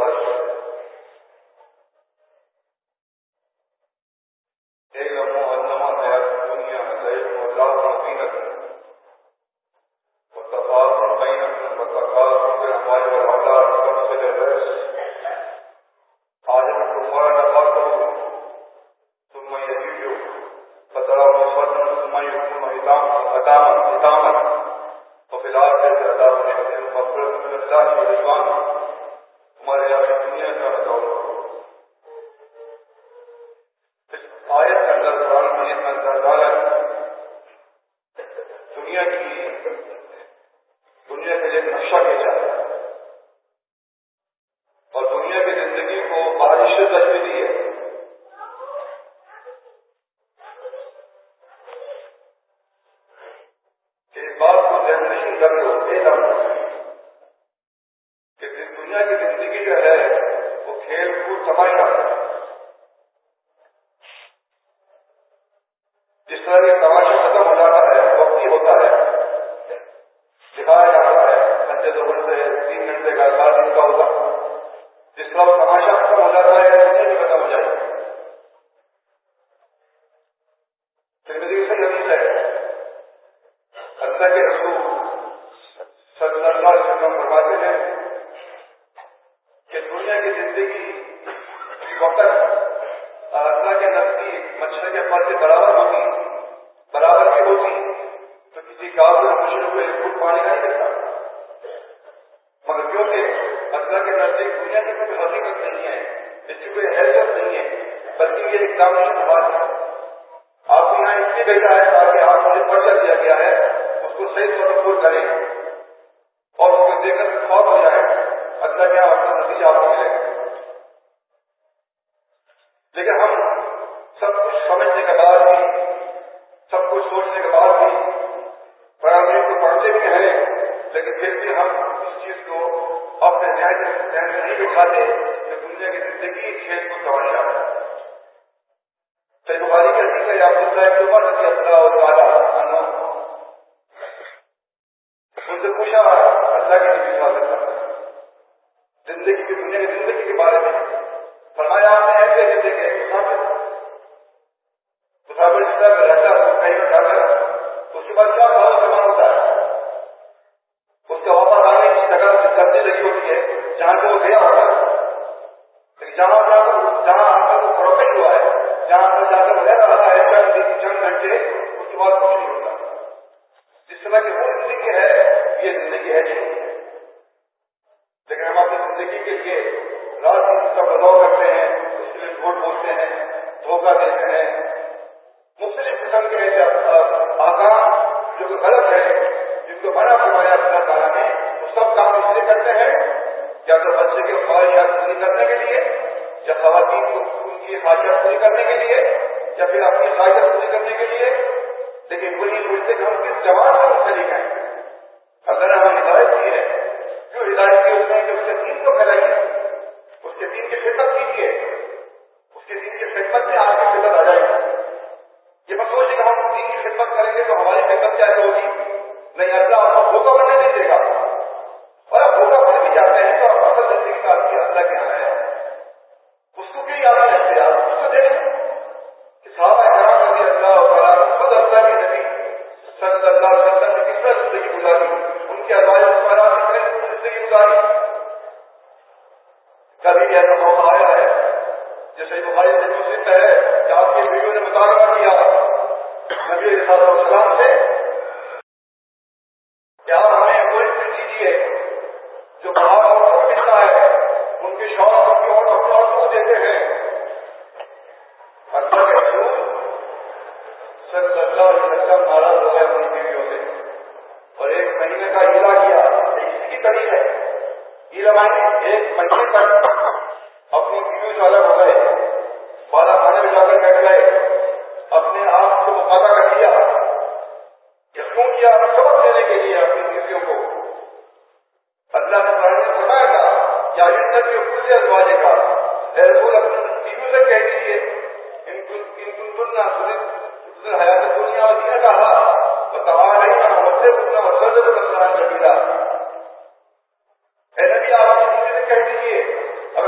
اے نبی آپ کسی سے کہہ دیجیے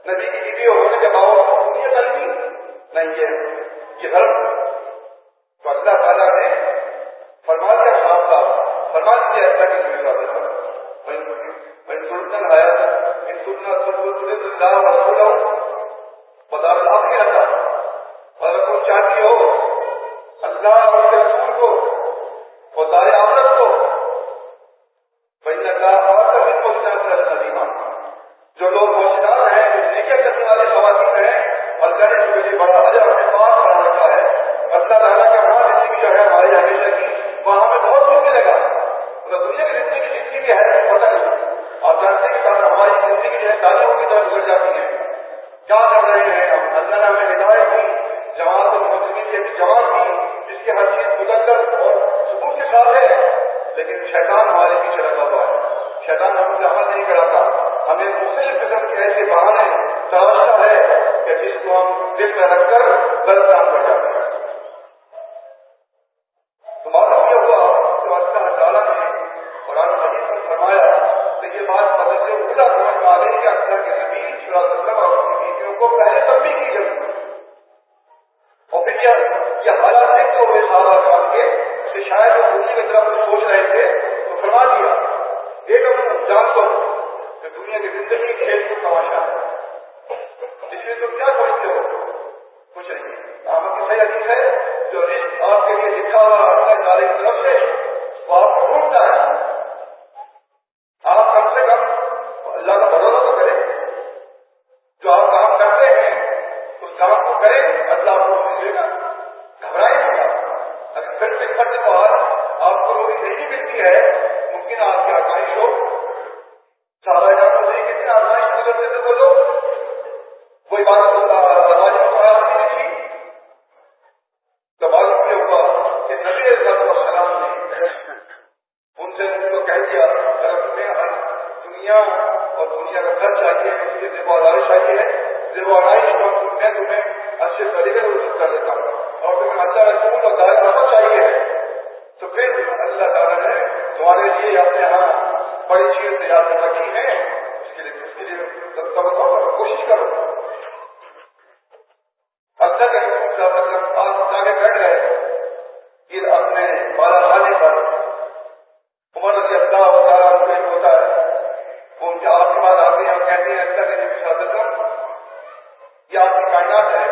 نبی کی بیوی ہونے کے باوجود دنیا غلطی نہیں ہے، یہ غلط. تو اللہ تعالیٰ نے فرما دیا صاحب کا، فرما دیا اللہ کی نبی صلی اللہ علیہ وسلم من سلطن حیات ان سننا سلطن اللہ رسولہ بدار الآخرہ. اور اگر کوئی چاہتی ہو اللہ اور اس کے رسول کو اور دار آخرت کو، فإن اللہ آخر من موجودات العظیمہ، جو لوگ موجودات ہیں، جو نیکیاں کرنے والے خواتین ہیں، اللہ نے ان کے لیے بڑا اجر اپنے پاس بنا رکھا ہے. اللہ تعالیٰ کا وہاں زندگی جو ہے ہماری ہمیشہ کی، وہاں ہمیں بہت کچھ ملے گا. مطلب دنیا کی زندگی جتنی بھی ہے پتہ نہیں. آپ جانتے ہیں کہ ہماری زندگی جو ہے تعلیموں کی طرف گزر جاتی ہے. کیا کر رہے ہیں ہم؟ اللہ نے ہمیں ہدایت دی، جماعت المسلمین کی جماعت کی جس کی ہر چیز مدلل اور ثبوت کے ساتھ ہے، لیکن شیطان ہمارے پیچھے لگا ہوا ہے. شیطان ہم سے عمل نہیں کراتا، ہمیں مختلف قسم کے ایسے بہانے تراشتا ہے کہ جس کو ہم دل میں رکھ کر غلط کام کر جاتے ہیں. تو معلوم یہ ہوا کہ اللہ تعالیٰ نے قرآن مجید میں فرمایا تو یہ بات بدل سے اولا سمجھ میں آ گئی کہ اللہ کے نبی صلی اللہ علیہ وسلم اور اس کی بیویوں کو پہلے تنبیہ کی گئی. اور پھر یہ حالات دیکھتے ہوئے صحابہ کرام کے کہ شاید وہ دنیا کی طرف سوچ رہے تھے تو فرما دیا ایک ہم جان دو کہ دنیا کی زندگی کھیل کو تماشا ہے، اس لیے تم کیا سمجھتے ہو؟ کچھ نہیں. آپ کی صحیح حدیث ہے جو رزق آپ کے لیے لکھا ہوا اللہ تعالی کی طرف سے وہ آپ کو ڈھونڈتا ہے. آپ کم سے کم اللہ کا بھروسہ تو کریں، جو آپ کام کرتے ہیں اس کام کو کریں، اللہ آپ کو ملے گا. گھبرائیں گا. اگر پھر سے کھٹ بعد آپ کو روزی نہیں ملتی ہے، ممکن آپ کی آزمائش ہو. صحابہ کرام کو نہیں کسی آزمائش کی گزرتے تھے وہ لوگ، کوئی بات آزمائش کو خراب نہیں تھی. تو معلوم یہ ہوا کہ نبی علیہ السلام نے ان سے ان کو کہہ دیا اگر تمہیں دنیا اور دنیا کا گھر چاہیے، اس کی زیب و آرائش چاہیے، زیب و آرائش کو میں تمہیں اچھے طریقے سے وصول کر دیتا ہوں. اور تمہیں اللہ رسول اور دار رحمت چاہیے تو پھر اللہ تعالیٰ نے تمہارے لیے اپنے یہاں بڑی چیز تیار کر رکھی ہے، اس کے لیے کوشش کرو. اللہ کے رسول صلی اللہ علیہ وسلم آپ آگے بیٹھ گئے پھر اپنے بالا خانے پر. عمر رضی اللہ تعالیٰ عنہ ایک ہوتا ہے، وہ ان کے آپ کے بعد آتے ہیں اور کہتے ہیں اللہ کے نبی صلی اللہ علیہ وسلم یہ آپ کی کائنات ہے،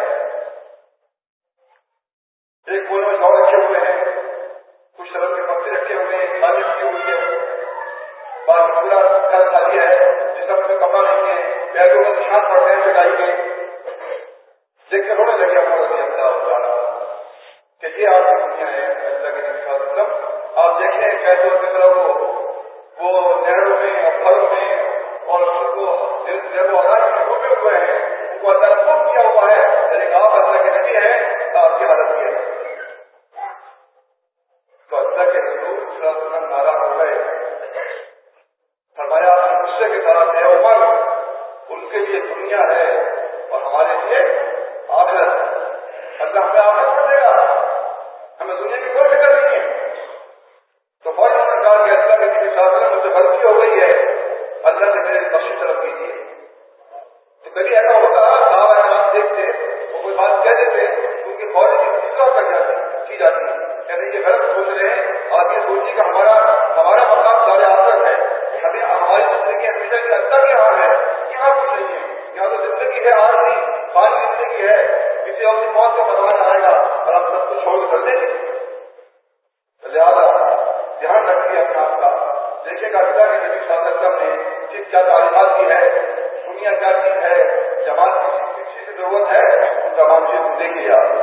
ایک کونے میں گاؤں رکھے ہوئے ہیں، کچھ طرح کے پتے رکھے ہوئے ہیں، کھانے رکھی ہوئی ہے، باقی پورا گھر خالی ہے، جس کا کوئی کپڑا نہیں ہے، پیروں کا نشان پڑتے ہیں چڑھائی کے. دیکھ کر رونے لگے عمر رضی اللہ تعالیٰ کہ یہ آپ کی دنیا ہے. اللہ کے نبی صلی اللہ علیہ وسلم آپ دیکھیں کیسے کی طرح وہ نہروں میں اور پھلوں میں اور ان کو زیب و آرائش میں ڈوبے ہوئے ہیں، ان کو اللہ نے خوب کیا ہوا ہے، لیکن آپ اللہ کے نبی ہیں تو آپ کی حالت یہ ہے. تو اللہ کے رسول صلی اللہ علیہ وسلم ناراض ہو گئے. فرمایا آپ غصے کے ساتھ ہے عمر، ان کے لیے دنیا ہے اور ہمارے لیے آخرت. اللہ ہمیں آخرت کر دے گا، ہمیں دنیا کی کوئی فکر نہیں ہے. تو فوراً نے کہا کہ اللہ کے نبی صلی اللہ علیہ وسلم مجھ سے غلطی ہو گئی ہے، اللہ سے میری بخشش طلب کیجیے. تو کبھی ایسا ہوتا صحابہ کرام دیکھتے وہ کوئی بات کہہ دیتے ان کی فوراً کی اصلاح کر جاتی کی جاتی یعنی یہ غلط سوچ رہے ہیں. آپ یہ سوچیے کہ ہمارا مقام دار آخرت ہے، ہمیں ہماری زندگی ہمیشہ کی اللہ کے یہاں ہے، یہاں کچھ نہیں ہے. یہاں تو زندگی ہے عارضی خالی زندگی ہے، کسی اور کی موت کا پروان آئے گا اور ہم سب کو چھوڑ کر دیں گے. لہٰذا دھیان رکھیے اپنا آپ کا. دیکھیے گا اللہ کے نبی صلی اللہ علیہ وسلم نے جس کیا تعلیمات کی ہے، دنیا کیا چیز ہے، جماعت کی چیز کی ضرورت ہے، ان تمام چیز دیکھیے آپ.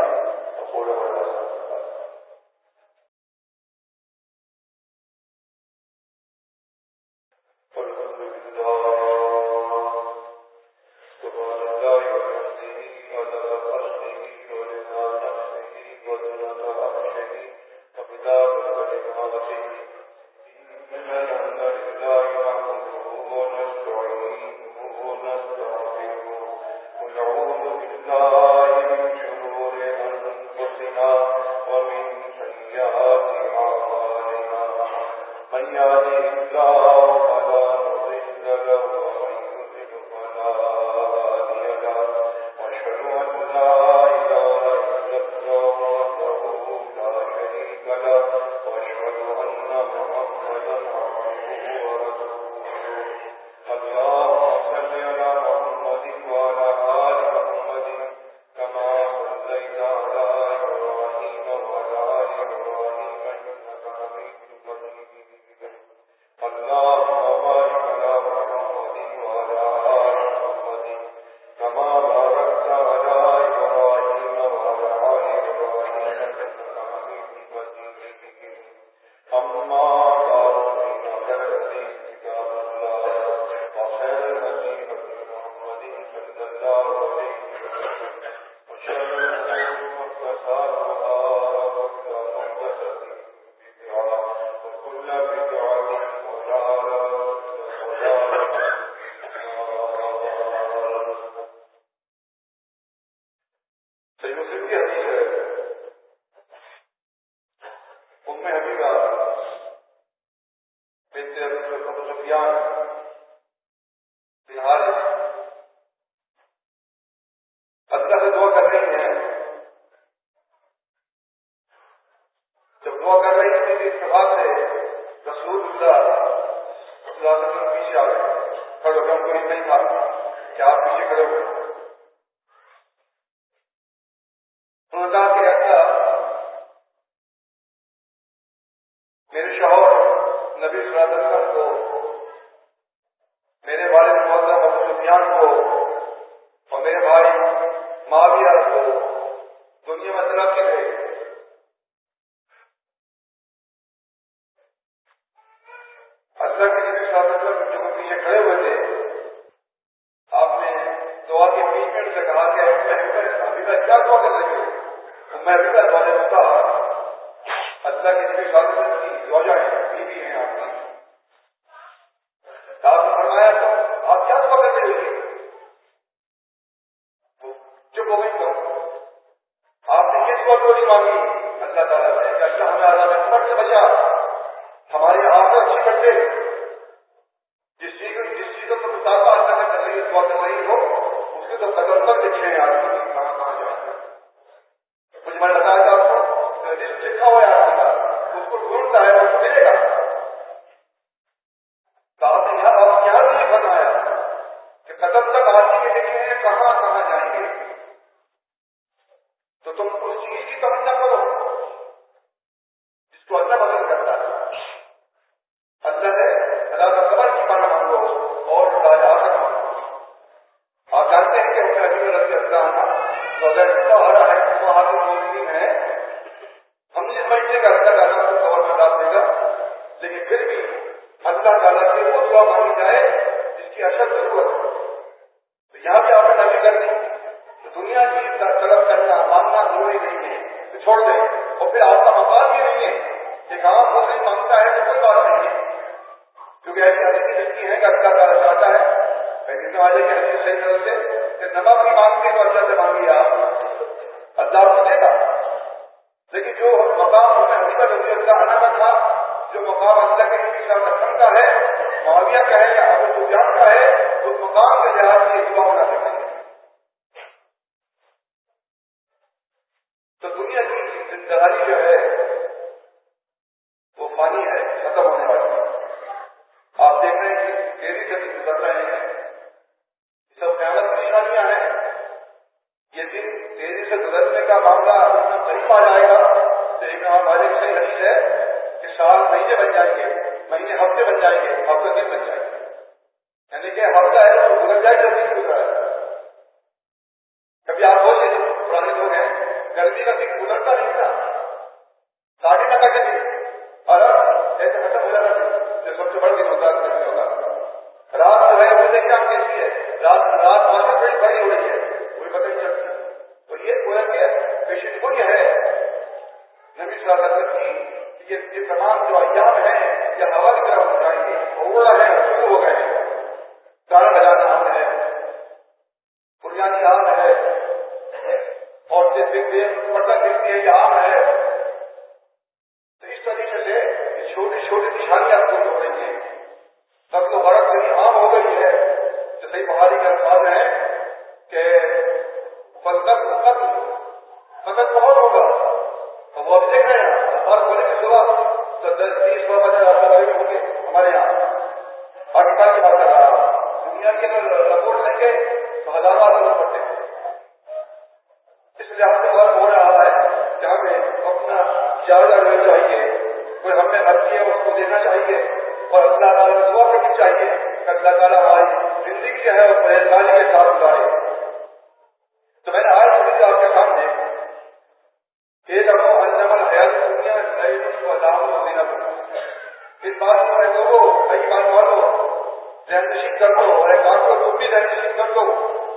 ذہن نشین کر دو اور ایک بات کو تم بھی ذہن نشین کر دو کہ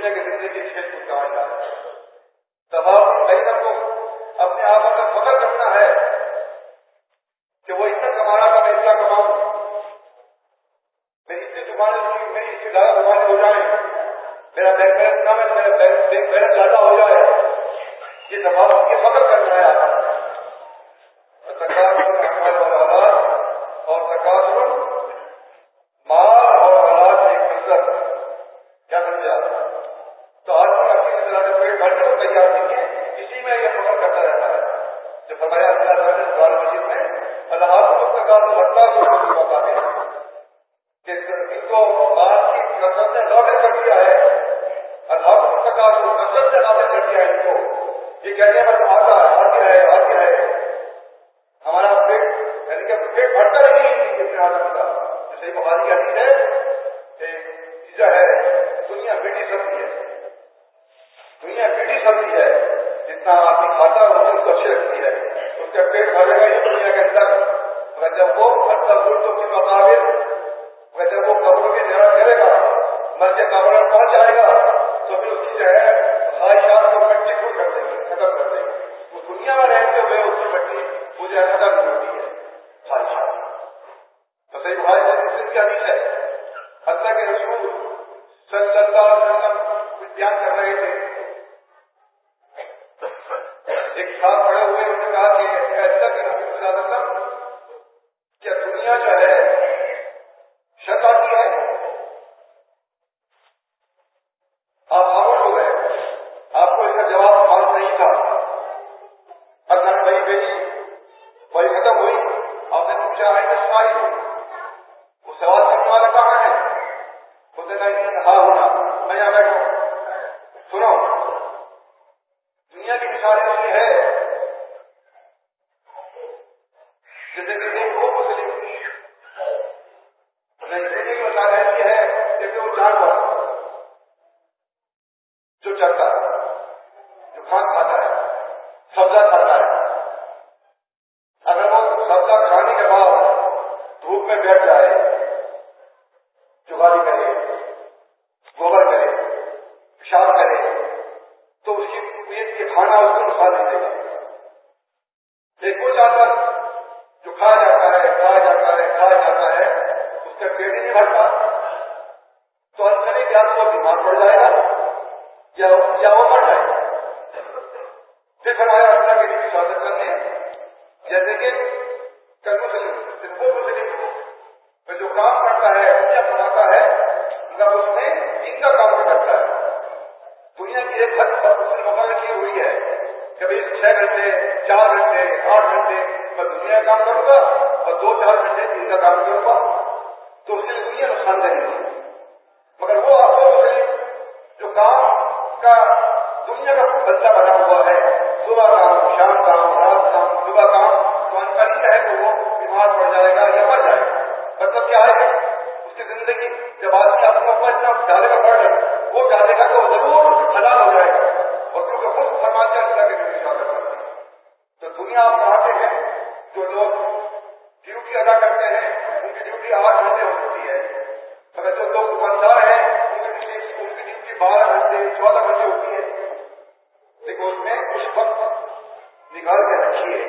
دنیا کی زندگی کھیل کود کا معاملہ ہے. تمام کہیں کو اپنے آپ پر فخر کرنا ہے کہ وہ اتنا کما رہا تھا، میں اتنا کماؤں، میری اتنی دکانیں، میری اتنی زیادہ دکانیں ہو جائیں، میرا بینک بیلنس کم ہے، میرا بینک بیلنس زیادہ ہو جائے. یہ تمام یہ فخر کرنا ہے آپ اور تکاثر مال اور اولاد ایک نظر. کیا سمجھا؟ تو آدمی اپنی طرح سے پیٹ بھرنے کو تیار نہیں ہے، اسی میں یہ فخر کرتا رہتا ہے. جو فرمایا اللہ تعالیٰ نے قرآن مجید میں اللہ تکاثر بڑھتا ہے موقع ہے کہ ان کو مال کی کثرت نے غافل کر دیا ہے. اللہ تکاثر کثرت سے غافل کر دیا ہے ان کو. یہ کہتے ہیں بس آتا ہے ہمارا پیٹ، یعنی کہ پیٹ بھرتا ہی نہیں اتنے آدمی کا. جیسے بخاری کی حدیث ہے، چیزیں ہے دنیا بیٹی سبزی ہے، دنیا بیٹی سبزی ہے، جتنا آدمی کھاتا ہے اس کو اچھی لگتی ہے، اس کا پیٹ بھرے گا یہ دنیا کے اندر. مگر جب وہ ہر گردوں کے مطابق، مگر جب وہ قبروں کے نیا کرے گا، مر کے قبر میں پہنچ جائے گا، تو پھر اس کی جو ہے خواہشات کو مٹی کھول کر دیں گے، ختم کر دیں گے. وہ دنیا میں رہتے ہوئے اس کی مٹی مجھے ختم نہیں ہوتی ہے خواہشات. تو صحیح بخاری میں مسلم کی حدیث ہے، اللہ کے رسول صلی اللہ علیہ وسلم کچھ بیان کر رہے تھے. ایک صاحب کھڑے ہوئے، انہوں نے کہا کہ اللہ کے رسول صلی اللہ علیہ وسلم کیا دنیا جو ہے شک آتی ہے؟ آپ خاموش ہو گئے، آپ کو اس کا جواب معلوم نہیں تھا. اللہ نے بھائی بھیجی، وہی ختم ہوئی. آپ نے پوچھا ہے کہ ساری وہ سوال کرنے والا کہاں ہے؟ خود ہاں ہونا میں یہاں بیٹھا ہوں. سنو، دنیا کی مثالیں یہ ہے جیسے کہ ایک وہ مسلم، زندگی کی مثال ایسی ہے جیسے وہ جانور جو چلتا ہے، جو کھانا کھاتا ہے، سبزہ کھاتا ہے. اگر وہ سبزہ کھانے کے بعد دھوپ میں بیٹھ جائے، جگالی کرے، گوبر کرے، پیشاب کرے، تو اس کی پیٹ کے کھانا اس کو نقصان نہیں دے گا. ایک وہ جانور جو کھایا جاتا ہے اس کا پیٹ ہی نہیں بھرتا، تو انسانی یا تو وہ بیمار پڑ جائے گا یا وہ مر جائے گا. پھر فرمایا اللہ کے لیے حفاظت کرنے، جیسے کہ جو کام کرتا ہے، دنیا بناتا ہے، مگر اس میں ان کا کام بھی کرتا ہے. دنیا کی ایک حد پر اس نے مقرر کی ہوئی ہے کہ بھائی 6 گھنٹے 4 گھنٹے 8 گھنٹے میں دنیا کا کام کروں گا اور 2-4 گھنٹے ان کا کام کروں گا. تو اس کے لیے دنیا نقصان دہ نہیں. مگر وہ آپ کو جو کام کا دنیا کا بچہ بنا ہوا ہے، صبح کام، شام کام، رات کام، صبح کام، تو انکاری ہے کہ وہ بیمار پڑ جائے گا یا مر جائے گا. مطلب کیا ہے اس کی زندگی جب آدمی اپنے اوپر اتنا ڈالے گا پڑ وہ ڈالے گا تو ضرور حلال ہو جائے گا. اور کیونکہ خود فرماتے ہیں اللہ کے لیے حفاظت کرتے ہیں. تو دنیا آپ پڑھاتے ہیں جو لوگ ڈیوٹی ادا کرتے ہیں ان کی ڈیوٹی 8 گھنٹے ہو سکتی ہے، مگر جو لوگ دکاندار ہیں ان کی ڈیوٹی 12 گھنٹے 14 گھنٹے ہوتی ہے. لیکن اس میں کچھ وقت نکال کے رکھیے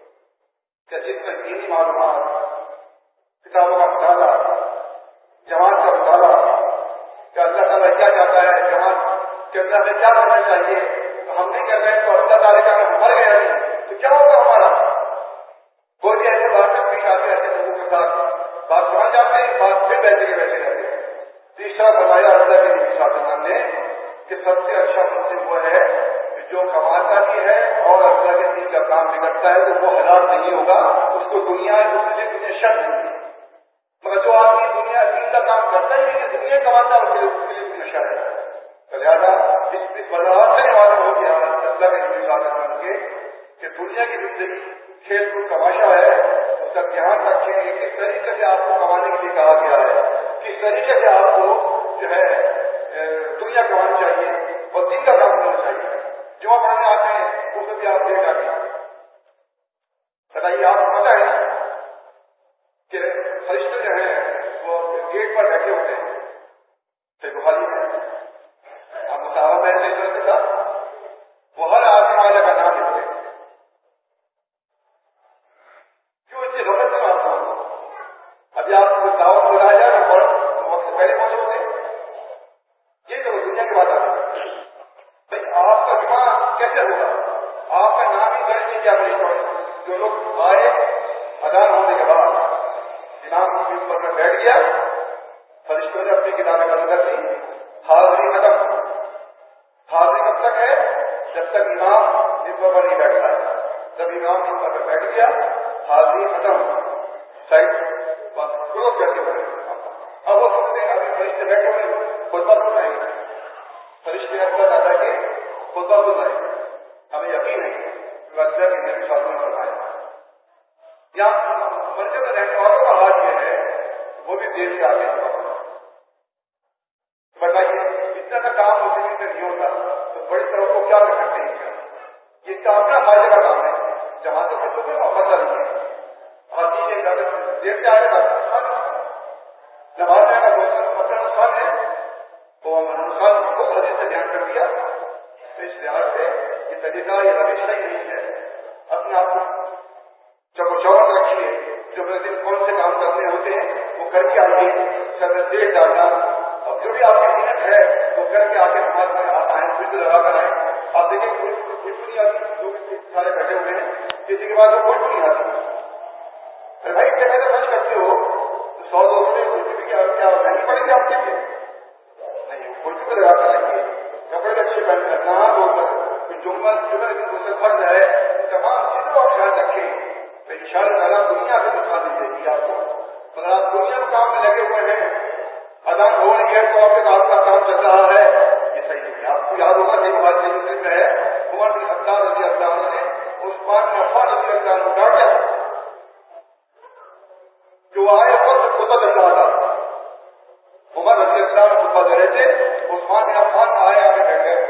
کہ جس میں دینی معلومات، کتابوں کا مطالعہ، جماعت کا مطالعہ، کہ اللہ تعالیٰ کیا چاہتا ہے، جماعت کے اندر میں کیا کرنا چاہیے. تو ہم نہیں کر رہے تو اللہ تعالیٰ کا مر گیا نہیں تو کیا ہوگا ہمارا. کوئی ایسے باتیں پیش آتے ایسے لوگوں کے ساتھ بات سمجھ جاتے ہیں، بات پھر بیٹھے کے بیٹھے رہتے ہیں. تیسرا فرمایا اللہ کے نبی صلی اللہ علیہ وسلم نے کہ سب سے اچھا مسلم وہ ہے جو کماتا بھی ہے اور اللہ کے دین کا کام بھی کرتا ہے، تو وہ حلال نہیں ہوگا. اس کو دنیا اس سے دنیا شک نہیں ہوگی. مگر جو آدمی دنیا دین کا کام کرتا ہی نہیں، دنیا کماتا ہے اس کے لیے دنیا شک ہے. لہٰذا اس وضاحت سے معلوم ہو گیا اللہ کے نبی صلی اللہ علیہ وسلم کہ دنیا کی زندگی کھیل کود تماشا ہے. اس کا دھیان رکھیں کہ کس طریقے سے آپ کو کمانے کے لیے کہا گیا ہے، کس طریقے سے آپ کو جو ہے دنیا کمانی چاہیے اور دین کا کام کرنا چاہیے. جو پڑھنے آتے ہیں اس میں بھی آپ دیکھ آتے ہیں. بتائیے آپ کو پتا ہے نا کہ فرشتے جو ہیں وہ گیٹ پر بیٹھے ہوتے ہیں. بخاری میں آپ صحابہ میں نے کے ساتھ وہ ہر آدمی والے کا نام لکھتے کیوں اتنی غلط سے بات ہوں. ابھی آپ کو دعوت بلایا جائے نا تو وقت سے پہلے پہنچے ہوتے یہ تو دنیا کی بات آتی ہے. بھائی آپ کا دماغ کیسے ہوگا؟ آپ کا نام ہی درج نہیں کیا جو لوگ آئے اذان ہونے کے بعد امام ممبر میں بیٹھ گیا فرشتوں نے اپنی کتابیں بند کر دی. حاضری ختم. حاضری کب تک ہے؟ جب تک امام ممبر پر نہیں بیٹھتا ہے. جب امام ممبر پر بیٹھ گیا حاضری ختم. سائڈ کلوز کر کے بڑھے. اب وہ سمجھتے ہیں ابھی فرشتے بیٹھے ہوئے خطبہ سنائیں گے. فرشتے اندر آتا ہے کہ خطبہ سنائیں گے. ہمیں یقین ہے کہ اللہ کے نبی صلی اللہ علیہ وسلم نے فرمایا. یا مسجد میں رہنے والوں کا حال یہ ہے وہ بھی دیر سے آتے ہیں. بتائیے اتنا کا کام ہوتے سے نہیں ہوتا تو بڑی طرح کو کیا کر سکتے ہیں؟ یہ اس کا اپنا فائدے کا کام ہے. جہاں تک بچوں کو پتہ نہیں ہے آتی ہے دیر سے آئے گا نماز میں اگر مسئلہ نقصان ہے تو نقصان کو حدیث سے دھیان کر دیا. تو اس لحاظ سے یہ طریقہ یہ روش صحیح نہیں ہے. اپنے آپ کو چوک رکھیے. جو میرے دن کون سے کام کرنے ہوتے ہیں وہ کر کے آئیے. سر میں تیل ڈالنا اور جو بھی آپ کی محنت ہے وہ کر کے آگے نماز میں آپ آئیں پھر لگا کر آئیں. آپ دیکھیں کچھ نہیں آتی جو سارے بیٹھے ہوئے ہیں کسی کے بعد وہ کوئی نہیں آتی. ارے بھائی اتنے میں خرچ کرتے ہو تو 100-200 روپئے کیا مہنگی پڑے گی آپ کے لیے؟ نہیں. کچھ بھی لگا کر رکھیے. کپڑے اچھے پہن کر نہا دھو کر جمعہ دوسرے فرض ہے تمام چیزوں کا خیال رکھیں. تو ان شاء اللہ تعالیٰ دنیا سے دکھا دی جائے گی آپ کو. مگر آپ دنیا کے کام میں لگے ہوئے ہیں اذان ہو رہی ہے تو آپ کے آپ کا کام چل رہا ہے یہ صحیح نہیں ہے. آپ کو یاد ہوگا کہ بات یہ مسلم میں ہے عمر بن خطاب رضی اللہ عنہ نے عثمان بن عفان رضی اللہ عنہ کو ڈانٹا جو آئے وقت خطبہ دے رہا تھا. عمر رضی اللہ عنہ خطبہ دے رہے تھے. عثمان بن عفان آئے آگے بیٹھ گئے.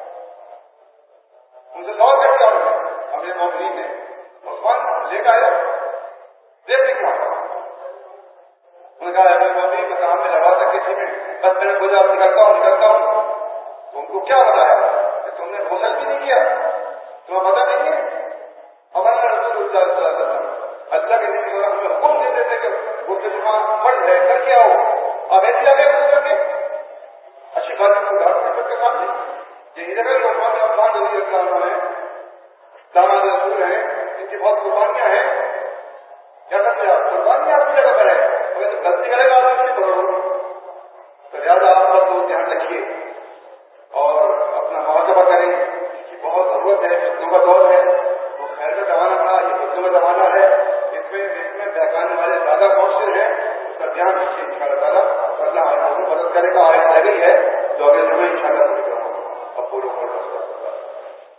ان سے دعا کر دیا امیر مومنین نے. عثمان لے کے آیا دیکھ نہیں کہا. انہوں نے کہا امیر مومنین کو کام میں لگا سکے تھے بس میں نے بولا نکلتا ہوں. تو ان کو کیا بتایا کہ تم نے غسل بھی نہیں کیا تمہیں پتا نہیں ہے. ہمارا رسول اللہ صلی اللہ علیہ وسلم اللہ کے نبی ہمیں حکم دے دیتے کہ وہ جمعہ فرض ہے کر کے آؤ. اب ایسی آگے کر کے اچھی بات کے سامنے یہ جگہ جو عثمان بن عفان رضی اللہ عنہ ہے داماد رسول ہیں ان کی بہت قربانیاں ہیں. کیا کرتے ہیں قربانیاں آپ کی جگہ پر ہے مگر غلطی کرے گا آپ کی پکڑو. تو لہٰذا آپ بس وہ دھیان رکھیے اور اپنا محاسبہ کریں. اس کی بہت ضرورت ہے. فتنوں کا دور ہے. وہ خیر کا زمانہ تھا یہ فتنوں کا زمانہ ہے. اس میں بہکانے والے زیادہ مؤثر ہیں. اس کا دھیان رکھیے ان شاء اللہ تعالیٰ. اللہ ہماری مدد کرے گا. آئے لگی ہے جو اگلے جمعے ان شاء اللہ